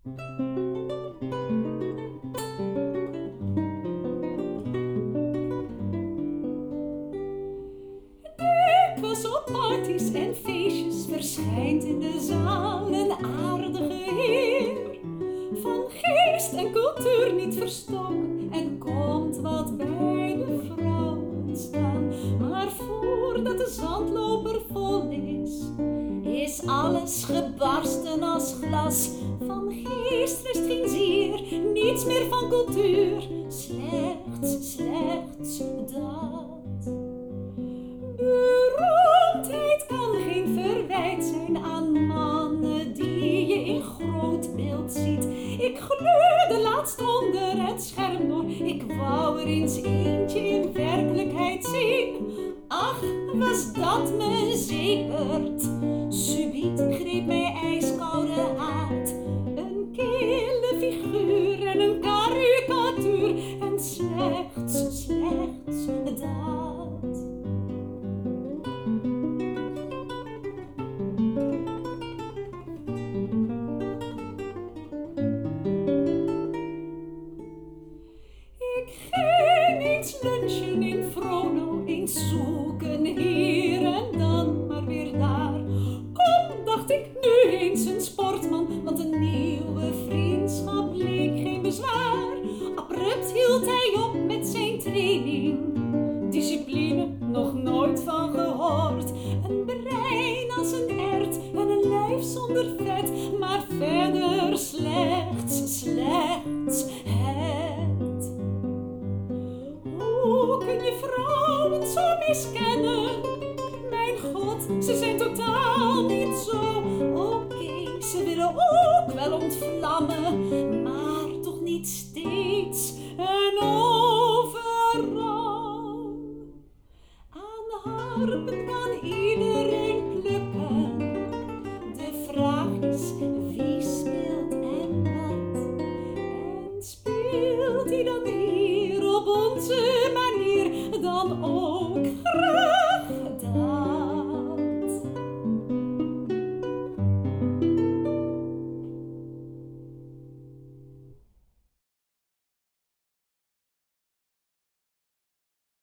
Was op parties en feestjes verschijnt in de zaal een aardige heer, van geest en cultuur niet verstoken, en komt wat bij de vrouwen staan. Maar voordat de zandloper vol is alles gebarsten als glas. Van geest rest geen zier, niets meer van cultuur, slechts dat. Beroemdheid kan geen verwijt zijn aan mannen die je in groot beeld ziet. Ik gluurde laatst onder het scherm door, ik wou er eens eentje in werkelijkheid zien. Ach, was dat me zeepert, subiet greep mij ijskoude haat. Een kille figuur en een karikatuur, en slechts dat. Ik ging eens lunchen in Frono, eens zoeken hier en dan maar weer daar. Kom, dacht ik, nu eens een sportman, want een nieuwe vriendschap leek geen bezwaar. Abrupt hield hij op met zijn training, discipline nog nooit van gehoord. Een brein als een ert en een lijf zonder vet, maar verder slechts het. Hoe kun je vrouwen zo miskennen? Mijn god, ze zijn totaal niet zo. Oké, ze willen ook wel ontvlammen, maar toch niet steeds en overal. Aan harpen kan iedereen plukken. De vraag is, wie speelt en wat? En speelt hij dan hier op onze manier dan ook?